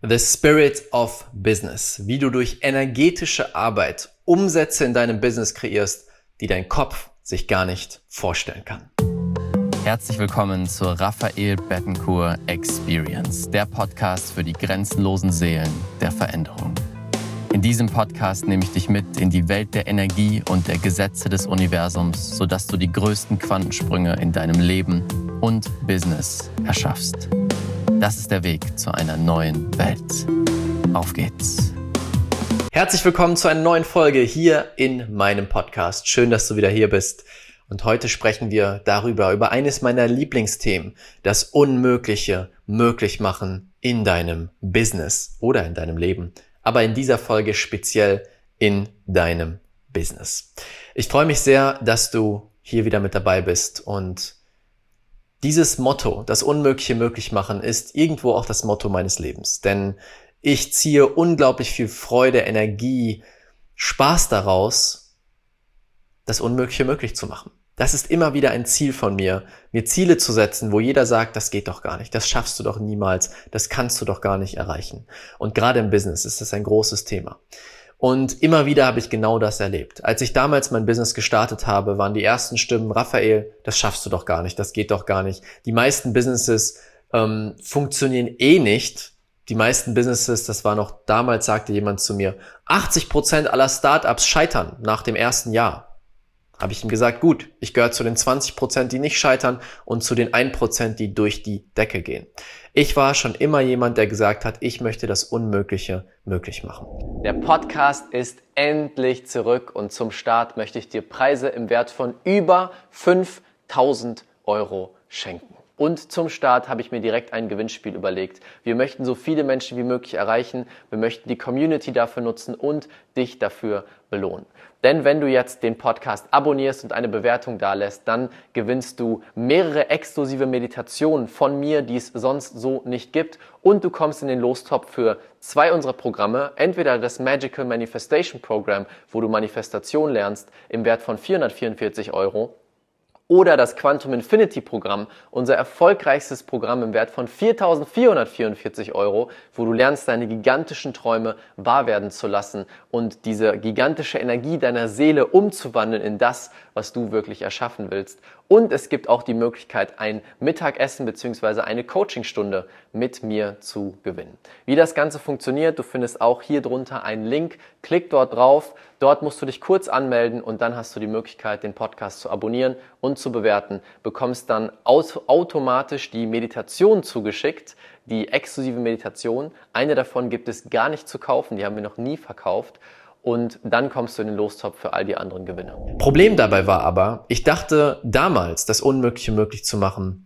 The Spirit of Business, wie du durch energetische Arbeit Umsätze in deinem Business kreierst, die dein Kopf sich gar nicht vorstellen kann. Herzlich willkommen zur Raphael Bettencourt Experience, der Podcast für die grenzenlosen Seelen der Veränderung. In diesem Podcast nehme ich dich mit in die Welt der Energie und der Gesetze des Universums, sodass du die größten Quantensprünge in deinem Leben und Business erschaffst. Das ist der Weg zu einer neuen Welt. Auf geht's! Herzlich willkommen zu einer neuen Folge hier in meinem Podcast. Schön, dass du wieder hier bist. Und heute sprechen wir über eines meiner Lieblingsthemen, das Unmögliche möglich machen in deinem Business oder in deinem Leben. Aber in dieser Folge speziell in deinem Business. Ich freue mich sehr, dass du hier wieder mit dabei bist und dieses Motto, das Unmögliche möglich machen, ist irgendwo auch das Motto meines Lebens. Denn ich ziehe unglaublich viel Freude, Energie, Spaß daraus, das Unmögliche möglich zu machen. Das ist immer wieder ein Ziel von mir Ziele zu setzen, wo jeder sagt, das geht doch gar nicht, das schaffst du doch niemals, das kannst du doch gar nicht erreichen. Und gerade im Business ist das ein großes Thema. Und immer wieder habe ich genau das erlebt. Als ich damals mein Business gestartet habe, waren die ersten Stimmen, Raphael, das schaffst du doch gar nicht, das geht doch gar nicht. Die meisten Businesses funktionieren nicht. Die meisten Businesses, das war noch damals, sagte jemand zu mir, 80% aller Startups scheitern nach dem ersten Jahr. Habe ich ihm gesagt, gut, ich gehöre zu den 20%, die nicht scheitern und zu den 1%, die durch die Decke gehen. Ich war schon immer jemand, der gesagt hat, ich möchte das Unmögliche möglich machen. Der Podcast ist endlich zurück und zum Start möchte ich dir Preise im Wert von über 5.000 Euro schenken. Und zum Start habe ich mir direkt ein Gewinnspiel überlegt. Wir möchten so viele Menschen wie möglich erreichen, wir möchten die Community dafür nutzen und dich dafür belohnen. Denn wenn du jetzt den Podcast abonnierst und eine Bewertung dalässt, dann gewinnst du mehrere exklusive Meditationen von mir, die es sonst so nicht gibt. Und du kommst in den Lostopf für 2 unserer Programme. Entweder das Magical Manifestation Program, wo du Manifestation lernst, im Wert von 444 Euro. Oder das Quantum Infinity Programm, unser erfolgreichstes Programm im Wert von 4.444 Euro, wo du lernst, deine gigantischen Träume wahr werden zu lassen und diese gigantische Energie deiner Seele umzuwandeln in das, was du wirklich erschaffen willst. Und es gibt auch die Möglichkeit, ein Mittagessen bzw. eine Coachingstunde mit mir zu gewinnen. Wie das Ganze funktioniert, du findest auch hier drunter einen Link. Klick dort drauf. Dort musst du dich kurz anmelden und dann hast du die Möglichkeit, den Podcast zu abonnieren und zu bewerten. Bekommst dann automatisch die Meditation zugeschickt, die exklusive Meditation. Eine davon gibt es gar nicht zu kaufen, die haben wir noch nie verkauft. Und dann kommst du in den Lostopf für all die anderen Gewinne. Problem dabei war aber, ich dachte damals, das Unmögliche möglich zu machen,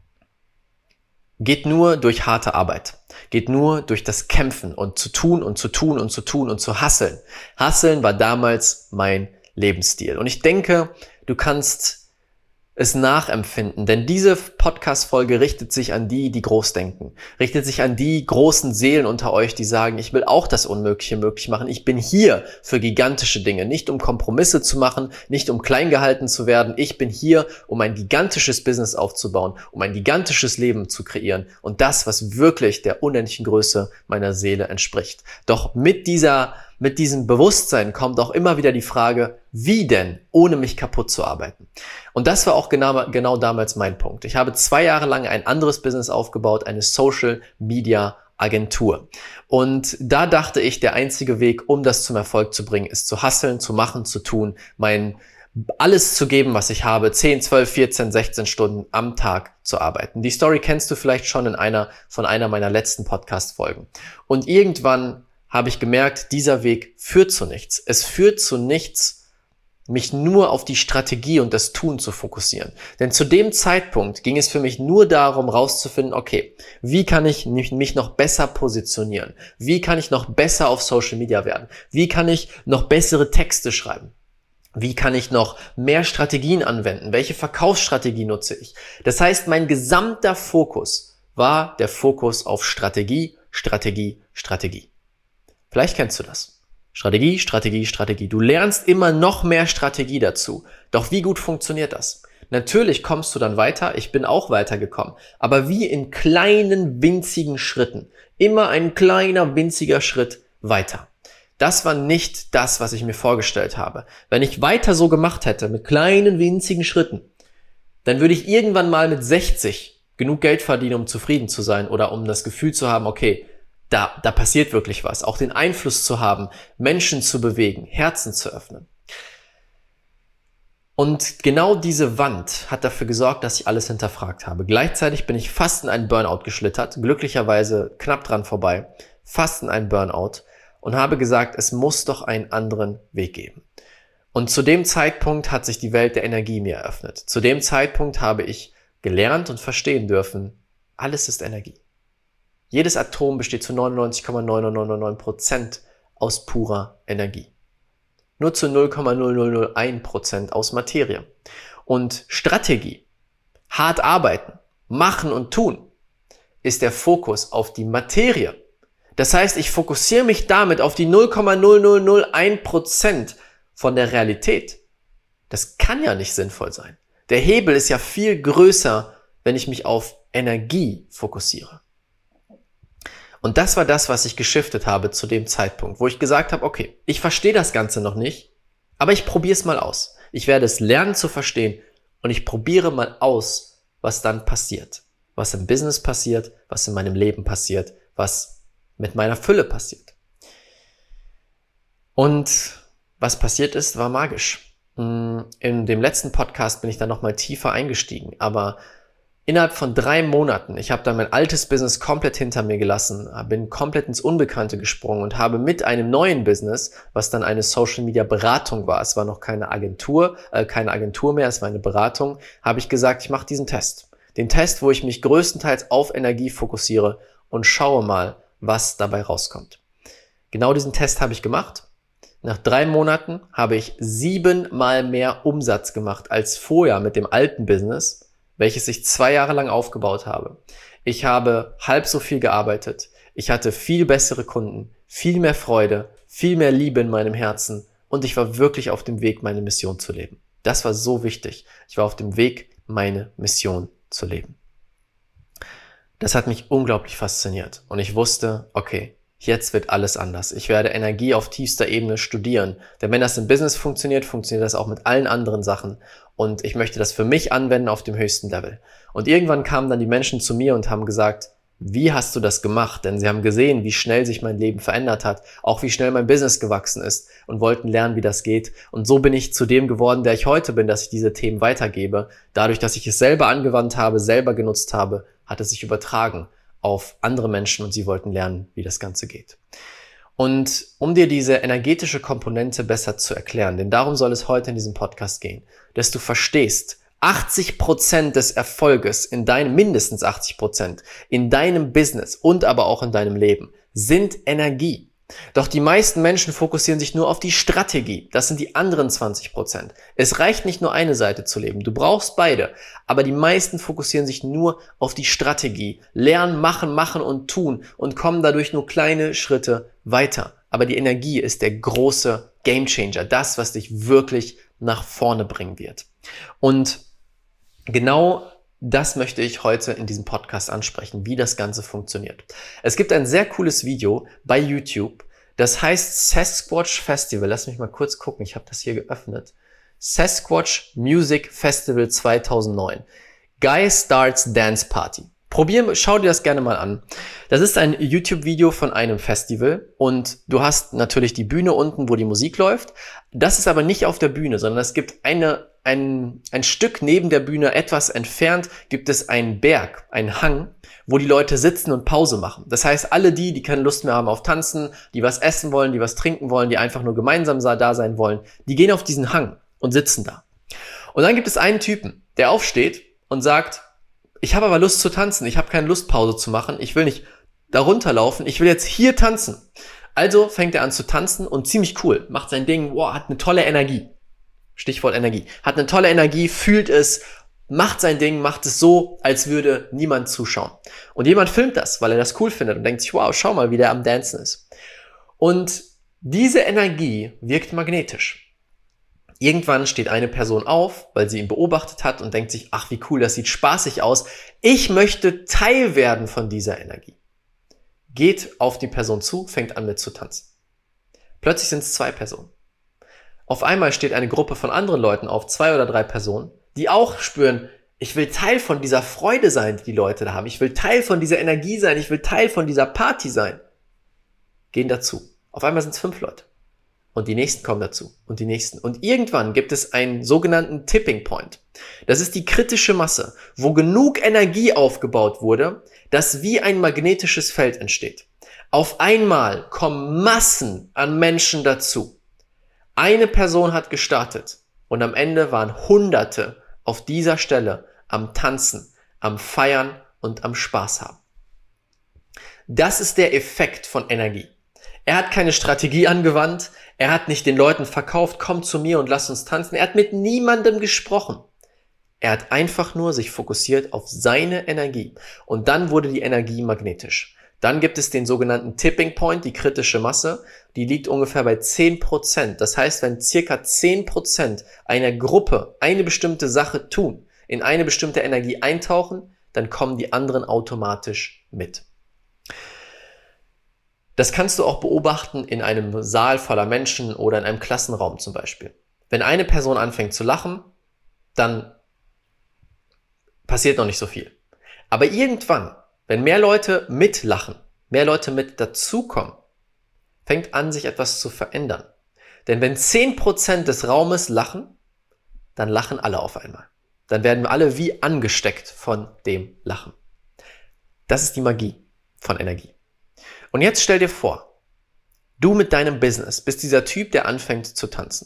geht nur durch harte Arbeit, geht nur durch das Kämpfen und zu tun und zu tun und zu tun und zu hustlen. Hustlen war damals mein Lebensstil. Und ich denke, du kannst es nachempfinden, denn diese Podcast-Folge richtet sich an die groß denken, richtet sich an die großen Seelen unter euch, die sagen, ich will auch das Unmögliche möglich machen, ich bin hier für gigantische Dinge, nicht um Kompromisse zu machen, nicht um klein gehalten zu werden, ich bin hier, um ein gigantisches Business aufzubauen, um ein gigantisches Leben zu kreieren und das, was wirklich der unendlichen Größe meiner Seele entspricht. Doch mit diesem Bewusstsein kommt auch immer wieder die Frage, wie denn, ohne mich kaputt zu arbeiten? Und das war auch genau damals mein Punkt. Ich habe 2 Jahre lang ein anderes Business aufgebaut, eine Social Media Agentur. Und da dachte ich, der einzige Weg, um das zum Erfolg zu bringen, ist zu hustlen, zu machen, zu tun, alles zu geben, was ich habe, 10, 12, 14, 16 Stunden am Tag zu arbeiten. Die Story kennst du vielleicht schon von einer meiner letzten Podcast-Folgen. Und irgendwann habe ich gemerkt, dieser Weg führt zu nichts. Es führt zu nichts, mich nur auf die Strategie und das Tun zu fokussieren. Denn zu dem Zeitpunkt ging es für mich nur darum, rauszufinden, okay, wie kann ich mich noch besser positionieren? Wie kann ich noch besser auf Social Media werden? Wie kann ich noch bessere Texte schreiben? Wie kann ich noch mehr Strategien anwenden? Welche Verkaufsstrategie nutze ich? Das heißt, mein gesamter Fokus war der Fokus auf Strategie, Strategie, Strategie. Vielleicht kennst du das. Strategie, Strategie, Strategie. Du lernst immer noch mehr Strategie dazu. Doch wie gut funktioniert das? Natürlich kommst du dann weiter, ich bin auch weitergekommen, aber wie in kleinen, winzigen Schritten. Immer ein kleiner, winziger Schritt weiter. Das war nicht das, was ich mir vorgestellt habe. Wenn ich weiter so gemacht hätte, mit kleinen, winzigen Schritten, dann würde ich irgendwann mal mit 60 genug Geld verdienen, um zufrieden zu sein oder um das Gefühl zu haben, okay, da passiert wirklich was. Auch den Einfluss zu haben, Menschen zu bewegen, Herzen zu öffnen. Und genau diese Wand hat dafür gesorgt, dass ich alles hinterfragt habe. Gleichzeitig bin ich fast in einen Burnout geschlittert, glücklicherweise knapp dran vorbei, fast in einen Burnout und habe gesagt, es muss doch einen anderen Weg geben. Und zu dem Zeitpunkt hat sich die Welt der Energie mir eröffnet. Zu dem Zeitpunkt habe ich gelernt und verstehen dürfen, alles ist Energie. Jedes Atom besteht zu 99,9999% aus purer Energie. Nur zu 0,0001% aus Materie. Und Strategie, hart arbeiten, machen und tun, ist der Fokus auf die Materie. Das heißt, ich fokussiere mich damit auf die 0,0001% von der Realität. Das kann ja nicht sinnvoll sein. Der Hebel ist ja viel größer, wenn ich mich auf Energie fokussiere. Und das war das, was ich geschiftet habe zu dem Zeitpunkt, wo ich gesagt habe, okay, ich verstehe das Ganze noch nicht, aber ich probiere es mal aus. Ich werde es lernen zu verstehen und ich probiere mal aus, was dann passiert. Was im Business passiert, was in meinem Leben passiert, was mit meiner Fülle passiert. Und was passiert ist, war magisch. In dem letzten Podcast bin ich dann nochmal tiefer eingestiegen, aber innerhalb von 3 Monaten, ich habe dann mein altes Business komplett hinter mir gelassen, bin komplett ins Unbekannte gesprungen und habe mit einem neuen Business, was dann eine Social Media Beratung war, es war noch keine Agentur mehr, es war eine Beratung, habe ich gesagt, ich mache diesen Test. Den Test, wo ich mich größtenteils auf Energie fokussiere und schaue mal, was dabei rauskommt. Genau diesen Test habe ich gemacht. Nach 3 Monaten habe ich 7-mal mehr Umsatz gemacht als vorher mit dem alten Business, welches ich 2 Jahre lang aufgebaut habe. Ich habe halb so viel gearbeitet. Ich hatte viel bessere Kunden, viel mehr Freude, viel mehr Liebe in meinem Herzen und ich war wirklich auf dem Weg, meine Mission zu leben. Das war so wichtig. Ich war auf dem Weg, meine Mission zu leben. Das hat mich unglaublich fasziniert und ich wusste, okay, jetzt wird alles anders. Ich werde Energie auf tiefster Ebene studieren. Denn wenn das im Business funktioniert, funktioniert das auch mit allen anderen Sachen. Und ich möchte das für mich anwenden auf dem höchsten Level. Und irgendwann kamen dann die Menschen zu mir und haben gesagt, wie hast du das gemacht? Denn sie haben gesehen, wie schnell sich mein Leben verändert hat, auch wie schnell mein Business gewachsen ist und wollten lernen, wie das geht. Und so bin ich zu dem geworden, der ich heute bin, dass ich diese Themen weitergebe. Dadurch, dass ich es selber angewandt habe, selber genutzt habe, hat es sich übertragen auf andere Menschen und sie wollten lernen, wie das Ganze geht. Und um dir diese energetische Komponente besser zu erklären, denn darum soll es heute in diesem Podcast gehen, dass du verstehst, 80% des Erfolges mindestens 80% in deinem Business und aber auch in deinem Leben sind Energie. Doch die meisten Menschen fokussieren sich nur auf die Strategie. Das sind die anderen 20%. Es reicht nicht nur eine Seite zu leben. Du brauchst beide. Aber die meisten fokussieren sich nur auf die Strategie. Lernen, machen und tun und kommen dadurch nur kleine Schritte weiter. Aber die Energie ist der große Gamechanger. Das, was dich wirklich nach vorne bringen wird. Und genau das möchte ich heute in diesem Podcast ansprechen, wie das Ganze funktioniert. Es gibt ein sehr cooles Video bei YouTube, das heißt Sasquatch Festival. Lass mich mal kurz gucken, ich habe das hier geöffnet. Sasquatch Music Festival 2009. Guy Starts Dance Party. Schau dir das gerne mal an. Das ist ein YouTube-Video von einem Festival und du hast natürlich die Bühne unten, wo die Musik läuft. Das ist aber nicht auf der Bühne, sondern es gibt ein Stück neben der Bühne, etwas entfernt, gibt es einen Berg, einen Hang, wo die Leute sitzen und Pause machen. Das heißt, alle die keine Lust mehr haben auf Tanzen, die was essen wollen, die was trinken wollen, die einfach nur gemeinsam da sein wollen, die gehen auf diesen Hang und sitzen da. Und dann gibt es einen Typen, der aufsteht und sagt, ich habe aber Lust zu tanzen, ich habe keine Lust, Pause zu machen, ich will nicht da runterlaufen, ich will jetzt hier tanzen. Also fängt er an zu tanzen und ziemlich cool, macht sein Ding, hat eine tolle Energie. Stichwort Energie. Hat eine tolle Energie, fühlt es, macht sein Ding, macht es so, als würde niemand zuschauen. Und jemand filmt das, weil er das cool findet und denkt sich, wow, schau mal, wie der am Dancen ist. Und diese Energie wirkt magnetisch. Irgendwann steht eine Person auf, weil sie ihn beobachtet hat und denkt sich, ach wie cool, das sieht spaßig aus. Ich möchte Teil werden von dieser Energie. geht auf die Person zu, fängt an mit zu tanzen. Plötzlich sind es 2 Personen. Auf einmal steht eine Gruppe von anderen Leuten auf, 2 oder 3 Personen, die auch spüren, ich will Teil von dieser Freude sein, die Leute da haben. Ich will Teil von dieser Energie sein. Ich will Teil von dieser Party sein. Gehen dazu. Auf einmal sind es 5 Leute. Und die nächsten kommen dazu. Und die nächsten. Und irgendwann gibt es einen sogenannten Tipping Point. Das ist die kritische Masse, wo genug Energie aufgebaut wurde, dass wie ein magnetisches Feld entsteht. Auf einmal kommen Massen an Menschen dazu. Eine Person hat gestartet. Und am Ende waren Hunderte auf dieser Stelle am Tanzen, am Feiern und am Spaß haben. Das ist der Effekt von Energie. Er hat keine Strategie angewandt, er hat nicht den Leuten verkauft, komm zu mir und lass uns tanzen. Er hat mit niemandem gesprochen. Er hat einfach nur sich fokussiert auf seine Energie. Und dann wurde die Energie magnetisch. Dann gibt es den sogenannten Tipping Point, die kritische Masse, die liegt ungefähr bei 10%. Das heißt, wenn circa 10% einer Gruppe eine bestimmte Sache tun, in eine bestimmte Energie eintauchen, dann kommen die anderen automatisch mit. Das kannst du auch beobachten in einem Saal voller Menschen oder in einem Klassenraum zum Beispiel. Wenn eine Person anfängt zu lachen, dann passiert noch nicht so viel. Aber irgendwann, wenn mehr Leute mitlachen, mehr Leute mit dazukommen, fängt an, sich etwas zu verändern. Denn wenn 10% des Raumes lachen, dann lachen alle auf einmal. Dann werden wir alle wie angesteckt von dem Lachen. Das ist die Magie von Energie. Und jetzt stell dir vor, du mit deinem Business bist dieser Typ, der anfängt zu tanzen.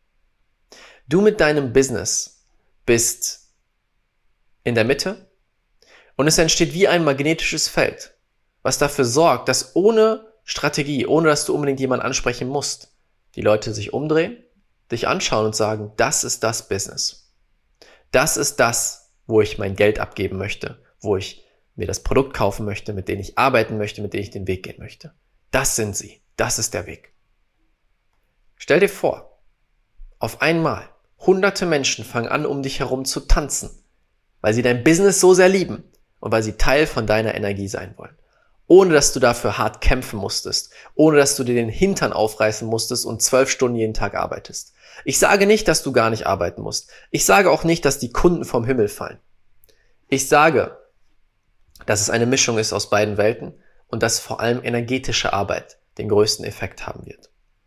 Du mit deinem Business bist in der Mitte und es entsteht wie ein magnetisches Feld, was dafür sorgt, dass ohne Strategie, ohne dass du unbedingt jemanden ansprechen musst, die Leute sich umdrehen, dich anschauen und sagen, das ist das Business. Das ist das, wo ich mein Geld abgeben möchte, wo ich mir das Produkt kaufen möchte, mit dem ich arbeiten möchte, mit dem ich den Weg gehen möchte. Das sind sie. Das ist der Weg. Stell dir vor, auf einmal hunderte Menschen fangen an, um dich herum zu tanzen, weil sie dein Business so sehr lieben und weil sie Teil von deiner Energie sein wollen. Ohne dass du dafür hart kämpfen musstest, ohne dass du dir den Hintern aufreißen musstest und 12 Stunden jeden Tag arbeitest. Ich sage nicht, dass du gar nicht arbeiten musst. Ich sage auch nicht, dass die Kunden vom Himmel fallen. Ich sage, dass es eine Mischung ist aus beiden Welten und dass vor allem energetische Arbeit den größten Effekt haben wird.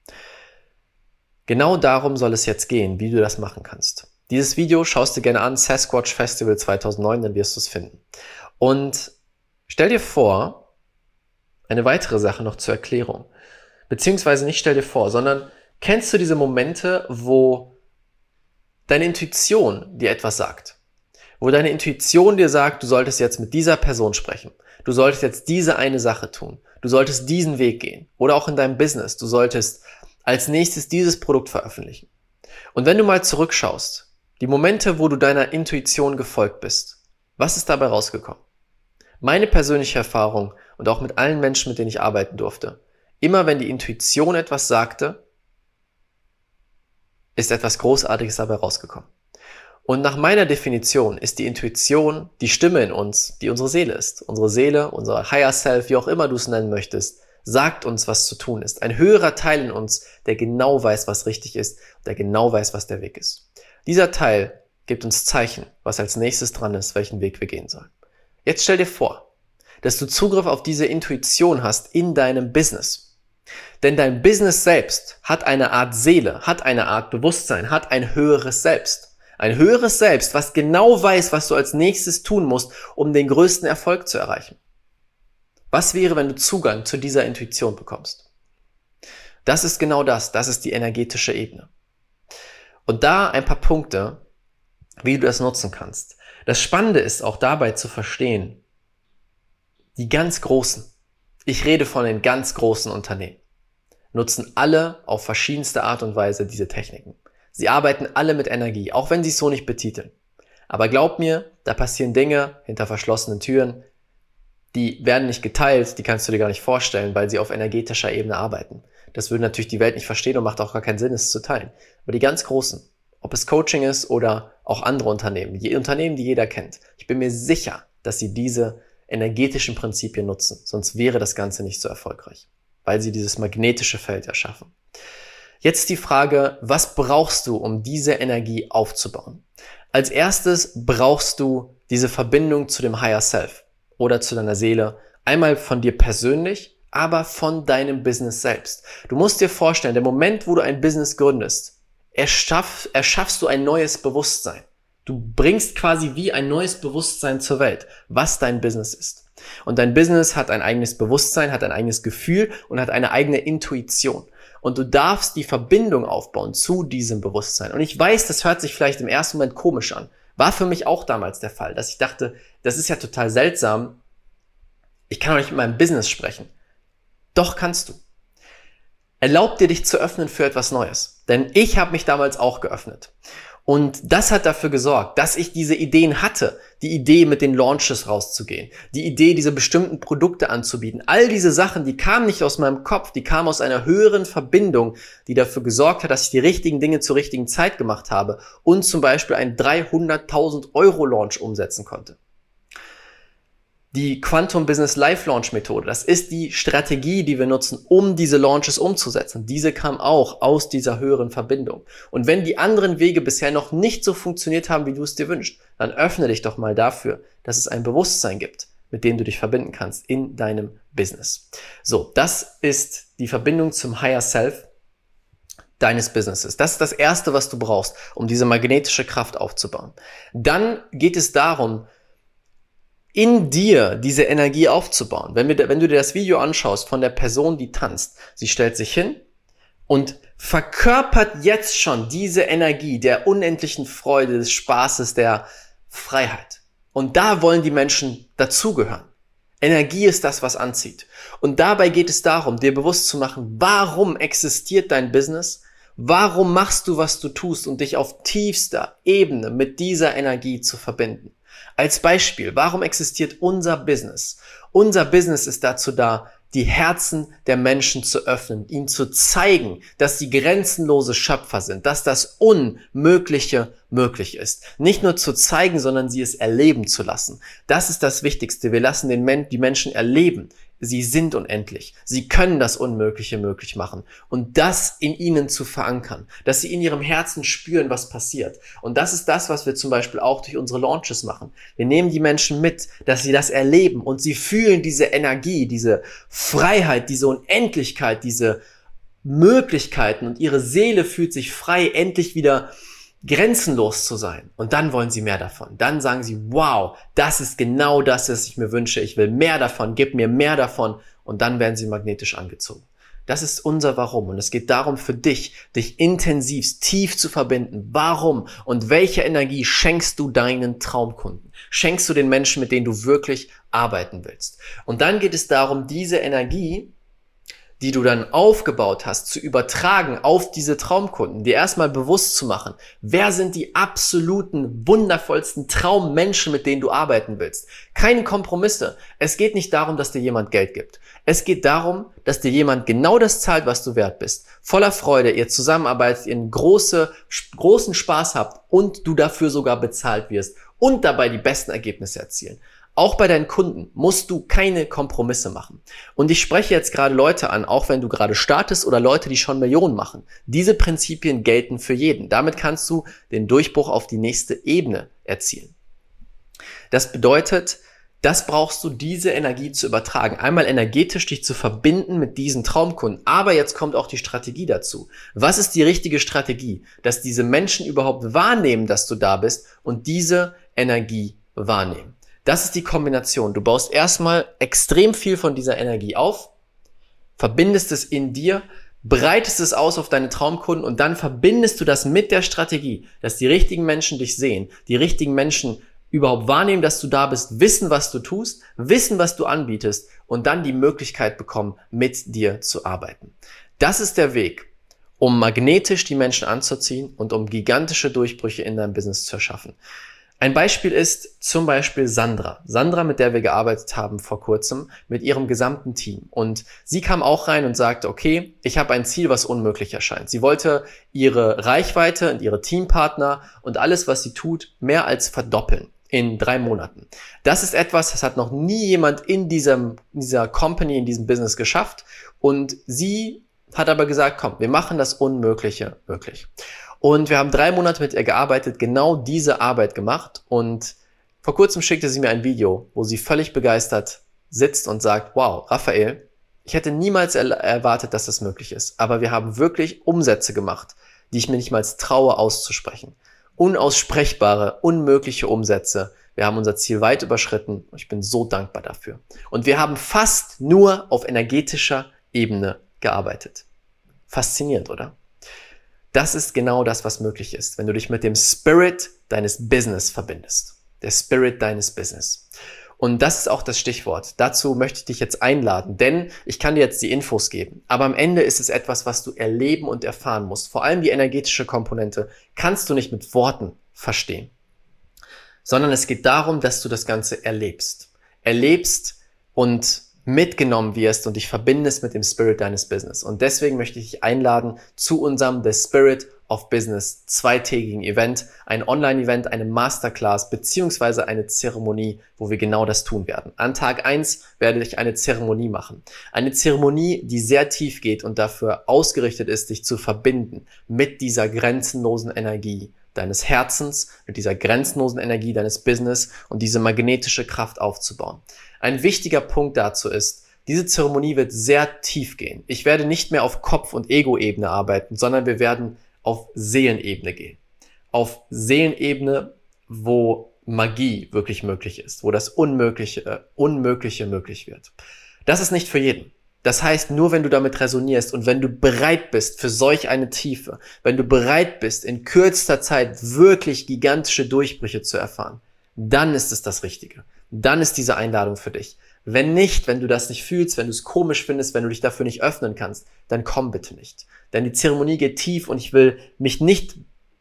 Genau darum soll es jetzt gehen, wie du das machen kannst. Dieses Video schaust du gerne an, Sasquatch Festival 2009, dann wirst du es finden. Und stell dir vor, eine weitere Sache noch zur Erklärung. Beziehungsweise nicht stell dir vor, sondern kennst du diese Momente, wo deine Intuition dir etwas sagt? Wo deine Intuition dir sagt, du solltest jetzt mit dieser Person sprechen. Du solltest jetzt diese eine Sache tun. Du solltest diesen Weg gehen. Oder auch in deinem Business. Du solltest als nächstes dieses Produkt veröffentlichen. Und wenn du mal zurückschaust, die Momente, wo du deiner Intuition gefolgt bist, was ist dabei rausgekommen? Meine persönliche Erfahrung und auch mit allen Menschen, mit denen ich arbeiten durfte, immer wenn die Intuition etwas sagte, ist etwas Großartiges dabei rausgekommen. Und nach meiner Definition ist die Intuition die Stimme in uns, die unsere Seele ist. Unsere Seele, unser Higher Self, wie auch immer du es nennen möchtest, sagt uns, was zu tun ist. Ein höherer Teil in uns, der genau weiß, was richtig ist, der genau weiß, was der Weg ist. Dieser Teil gibt uns Zeichen, was als nächstes dran ist, welchen Weg wir gehen sollen. Jetzt stell dir vor, dass du Zugriff auf diese Intuition hast in deinem Business. Denn dein Business selbst hat eine Art Seele, hat eine Art Bewusstsein, hat ein höheres Selbst. Ein höheres Selbst, was genau weiß, was du als nächstes tun musst, um den größten Erfolg zu erreichen. Was wäre, wenn du Zugang zu dieser Intuition bekommst? Das ist genau das ist die energetische Ebene. Und da ein paar Punkte, wie du das nutzen kannst. Das Spannende ist auch dabei zu verstehen, die ganz Großen, ich rede von den ganz großen Unternehmen, nutzen alle auf verschiedenste Art und Weise diese Techniken. Sie arbeiten alle mit Energie, auch wenn sie es so nicht betiteln. Aber glaub mir, da passieren Dinge hinter verschlossenen Türen, die werden nicht geteilt, die kannst du dir gar nicht vorstellen, weil sie auf energetischer Ebene arbeiten. Das würde natürlich die Welt nicht verstehen und macht auch gar keinen Sinn, es zu teilen. Aber die ganz Großen, ob es Coaching ist oder auch andere Unternehmen, die Unternehmen, die jeder kennt, ich bin mir sicher, dass sie diese energetischen Prinzipien nutzen. Sonst wäre das Ganze nicht so erfolgreich, weil sie dieses magnetische Feld erschaffen. Jetzt die Frage, was brauchst du, um diese Energie aufzubauen? Als erstes brauchst du diese Verbindung zu dem Higher Self oder zu deiner Seele. Einmal von dir persönlich, aber von deinem Business selbst. Du musst dir vorstellen, der Moment, wo du ein Business gründest, erschaffst du ein neues Bewusstsein. Du bringst quasi wie ein neues Bewusstsein zur Welt, was dein Business ist. Und dein Business hat ein eigenes Bewusstsein, hat ein eigenes Gefühl und hat eine eigene Intuition. Und du darfst die Verbindung aufbauen zu diesem Bewusstsein. Und ich weiß, das hört sich vielleicht im ersten Moment komisch an. War für mich auch damals der Fall, dass ich dachte, das ist ja total seltsam. Ich kann doch nicht mit meinem Business sprechen. Doch kannst du. Erlaub dir, dich zu öffnen für etwas Neues. Denn ich habe mich damals auch geöffnet. Und das hat dafür gesorgt, dass ich diese Ideen hatte. Die Idee, mit den Launches rauszugehen. Die Idee, diese bestimmten Produkte anzubieten. All diese Sachen, die kamen nicht aus meinem Kopf. Die kamen aus einer höheren Verbindung, die dafür gesorgt hat, dass ich die richtigen Dinge zur richtigen Zeit gemacht habe. Und zum Beispiel einen 300.000 € Launch umsetzen konnte. Die Quantum Business Live Launch Methode, das ist die Strategie, die wir nutzen, um diese Launches umzusetzen. Diese kam auch aus dieser höheren Verbindung. Und wenn die anderen Wege bisher noch nicht so funktioniert haben, wie du es dir wünschst, dann öffne dich doch mal dafür, dass es ein Bewusstsein gibt, mit dem du dich verbinden kannst in deinem Business. So, das ist die Verbindung zum Higher Self deines Businesses. Das ist das Erste, was du brauchst, um diese magnetische Kraft aufzubauen. Dann geht es darum, in dir diese Energie aufzubauen. Wenn du dir das Video anschaust von der Person, die tanzt, sie stellt sich hin und verkörpert jetzt schon diese Energie der unendlichen Freude, des Spaßes, der Freiheit. Und da wollen die Menschen dazugehören. Energie ist das, was anzieht. Und dabei geht es darum, dir bewusst zu machen, warum existiert dein Business? Warum machst du, was du tust und dich auf tiefster Ebene mit dieser Energie zu verbinden? Als Beispiel, warum existiert unser Business? Unser Business ist dazu da, die Herzen der Menschen zu öffnen, ihnen zu zeigen, dass sie grenzenlose Schöpfer sind, dass das Unmögliche möglich ist. Nicht nur zu zeigen, sondern sie es erleben zu lassen. Das ist das Wichtigste. Wir lassen die Menschen erleben. Sie sind unendlich. Sie können das Unmögliche möglich machen. Und das in ihnen zu verankern, dass sie in ihrem Herzen spüren, was passiert. Und das ist das, was wir zum Beispiel auch durch unsere Launches machen. Wir nehmen die Menschen mit, dass sie das erleben und sie fühlen diese Energie, diese Freiheit, diese Unendlichkeit, diese Möglichkeiten und ihre Seele fühlt sich frei, endlich wieder grenzenlos zu sein. Und dann wollen sie mehr davon. Dann sagen sie, wow, das ist genau das, was ich mir wünsche. Ich will mehr davon, gib mir mehr davon. Und dann werden sie magnetisch angezogen. Das ist unser Warum. Und es geht darum für dich, dich intensivst, tief zu verbinden. Warum und welche Energie schenkst du deinen Traumkunden? Schenkst du den Menschen, mit denen du wirklich arbeiten willst? Und dann geht es darum, diese Energie, die du dann aufgebaut hast, zu übertragen auf diese Traumkunden, dir erstmal bewusst zu machen, wer sind die absoluten, wundervollsten Traummenschen, mit denen du arbeiten willst. Keine Kompromisse. Es geht nicht darum, dass dir jemand Geld gibt. Es geht darum, dass dir jemand genau das zahlt, was du wert bist. Voller Freude, ihr zusammenarbeitet, ihr einen großen Spaß habt und du dafür sogar bezahlt wirst und dabei die besten Ergebnisse erzielen. Auch bei deinen Kunden musst du keine Kompromisse machen. Und ich spreche jetzt gerade Leute an, auch wenn du gerade startest oder Leute, die schon Millionen machen. Diese Prinzipien gelten für jeden. Damit kannst du den Durchbruch auf die nächste Ebene erzielen. Das bedeutet, das brauchst du, diese Energie zu übertragen. Einmal energetisch dich zu verbinden mit diesen Traumkunden. Aber jetzt kommt auch die Strategie dazu. Was ist die richtige Strategie? Dass diese Menschen überhaupt wahrnehmen, dass du da bist und diese Energie wahrnehmen. Das ist die Kombination. Du baust erstmal extrem viel von dieser Energie auf, verbindest es in dir, breitest es aus auf deine Traumkunden und dann verbindest du das mit der Strategie, dass die richtigen Menschen dich sehen, die richtigen Menschen überhaupt wahrnehmen, dass du da bist, wissen, was du tust, wissen, was du anbietest und dann die Möglichkeit bekommen, mit dir zu arbeiten. Das ist der Weg, um magnetisch die Menschen anzuziehen und um gigantische Durchbrüche in deinem Business zu erschaffen. Ein Beispiel ist zum Beispiel Sandra. Sandra, mit der wir gearbeitet haben vor kurzem, mit ihrem gesamten Team. Und sie kam auch rein und sagte, okay, ich habe ein Ziel, was unmöglich erscheint. Sie wollte ihre Reichweite und ihre Teampartner und alles, was sie tut, mehr als verdoppeln in 3 Monaten. Das ist etwas, das hat noch nie jemand in dieser Company, in diesem Business geschafft. Und sie hat aber gesagt, komm, wir machen das Unmögliche möglich. Und wir haben 3 Monate mit ihr gearbeitet, genau diese Arbeit gemacht. Und vor kurzem schickte sie mir ein Video, wo sie völlig begeistert sitzt und sagt, wow, Raphael, ich hätte niemals erwartet, dass das möglich ist. Aber wir haben wirklich Umsätze gemacht, die ich mir nicht mal traue auszusprechen. Unaussprechbare, unmögliche Umsätze. Wir haben unser Ziel weit überschritten und ich bin so dankbar dafür. Und wir haben fast nur auf energetischer Ebene gearbeitet. Faszinierend, oder? Das ist genau das, was möglich ist, wenn du dich mit dem Spirit deines Business verbindest. Der Spirit deines Business. Und das ist auch das Stichwort. Dazu möchte ich dich jetzt einladen, denn ich kann dir jetzt die Infos geben. Aber am Ende ist es etwas, was du erleben und erfahren musst. Vor allem die energetische Komponente kannst du nicht mit Worten verstehen, sondern es geht darum, dass du das Ganze erlebst. Erlebst und mitgenommen wirst und dich verbindest mit dem Spirit deines Business. Und deswegen möchte ich dich einladen zu unserem The Spirit of Business 2-tägigen Event, ein Online-Event, eine Masterclass beziehungsweise eine Zeremonie, wo wir genau das tun werden. An Tag 1 werde ich eine Zeremonie machen. Eine Zeremonie, die sehr tief geht und dafür ausgerichtet ist, dich zu verbinden mit dieser grenzenlosen Energie deines Herzens, mit dieser grenzenlosen Energie deines Business und diese magnetische Kraft aufzubauen. Ein wichtiger Punkt dazu ist, diese Zeremonie wird sehr tief gehen. Ich werde nicht mehr auf Kopf- und Ego-Ebene arbeiten, sondern wir werden auf Seelenebene gehen. Auf Seelenebene, wo Magie wirklich möglich ist, wo das Unmögliche möglich wird. Das ist nicht für jeden. Das heißt, nur wenn du damit resonierst und wenn du bereit bist für solch eine Tiefe, wenn du bereit bist, in kürzester Zeit wirklich gigantische Durchbrüche zu erfahren, dann ist es das Richtige. Dann ist diese Einladung für dich. Wenn nicht, wenn du das nicht fühlst, wenn du es komisch findest, wenn du dich dafür nicht öffnen kannst, dann komm bitte nicht. Denn die Zeremonie geht tief und ich will mich nicht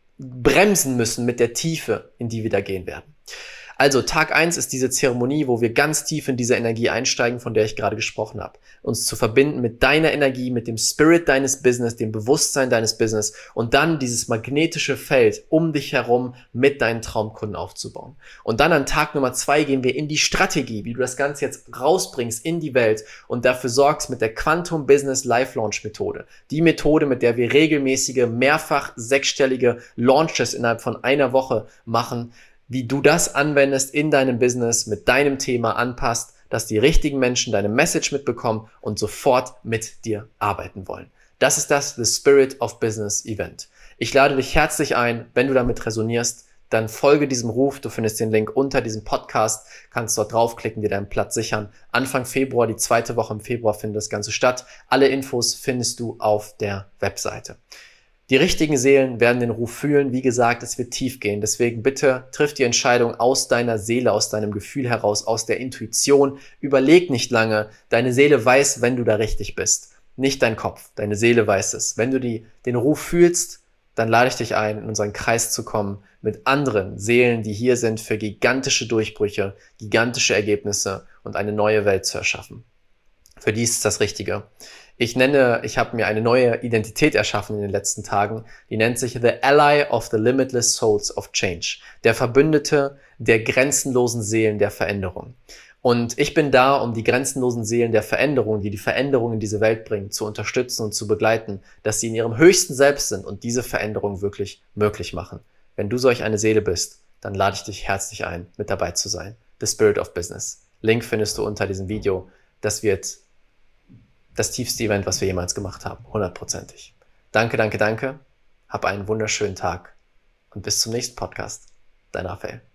bremsen müssen mit der Tiefe, in die wir da gehen werden. Also Tag 1 ist diese Zeremonie, wo wir ganz tief in diese Energie einsteigen, von der ich gerade gesprochen habe. Uns zu verbinden mit deiner Energie, mit dem Spirit deines Business, dem Bewusstsein deines Business und dann dieses magnetische Feld um dich herum mit deinen Traumkunden aufzubauen. Und dann an Tag Nummer 2 gehen wir in die Strategie, wie du das Ganze jetzt rausbringst in die Welt und dafür sorgst mit der Quantum Business Live Launch Methode. Die Methode, mit der wir regelmäßige, mehrfach 6-stellige Launches innerhalb von einer Woche machen, wie du das anwendest in deinem Business, mit deinem Thema anpasst, dass die richtigen Menschen deine Message mitbekommen und sofort mit dir arbeiten wollen. Das ist das The Spirit of Business Event. Ich lade dich herzlich ein, wenn du damit resonierst, dann folge diesem Ruf. Du findest den Link unter diesem Podcast, kannst dort draufklicken, dir deinen Platz sichern. Anfang Februar, die 2. Woche im Februar findet das Ganze statt. Alle Infos findest du auf der Webseite. Die richtigen Seelen werden den Ruf fühlen. Wie gesagt, es wird tief gehen. Deswegen bitte triff die Entscheidung aus deiner Seele, aus deinem Gefühl heraus, aus der Intuition. Überleg nicht lange. Deine Seele weiß, wenn du da richtig bist. Nicht dein Kopf. Deine Seele weiß es. Wenn du den Ruf fühlst, dann lade ich dich ein, in unseren Kreis zu kommen mit anderen Seelen, die hier sind für gigantische Durchbrüche, gigantische Ergebnisse und eine neue Welt zu erschaffen. Für die ist das Richtige. Ich habe mir eine neue Identität erschaffen in den letzten Tagen. Die nennt sich The Ally of the Limitless Souls of Change. Der Verbündete der grenzenlosen Seelen der Veränderung. Und ich bin da, um die grenzenlosen Seelen der Veränderung, die Veränderung in diese Welt bringen, zu unterstützen und zu begleiten, dass sie in ihrem höchsten Selbst sind und diese Veränderung wirklich möglich machen. Wenn du solch eine Seele bist, dann lade ich dich herzlich ein, mit dabei zu sein. The Spirit of Business. Link findest du unter diesem Video. Das wird das tiefste Event, was wir jemals gemacht haben. 100%ig. Danke, danke, danke. Hab einen wunderschönen Tag und bis zum nächsten Podcast. Dein Raphael.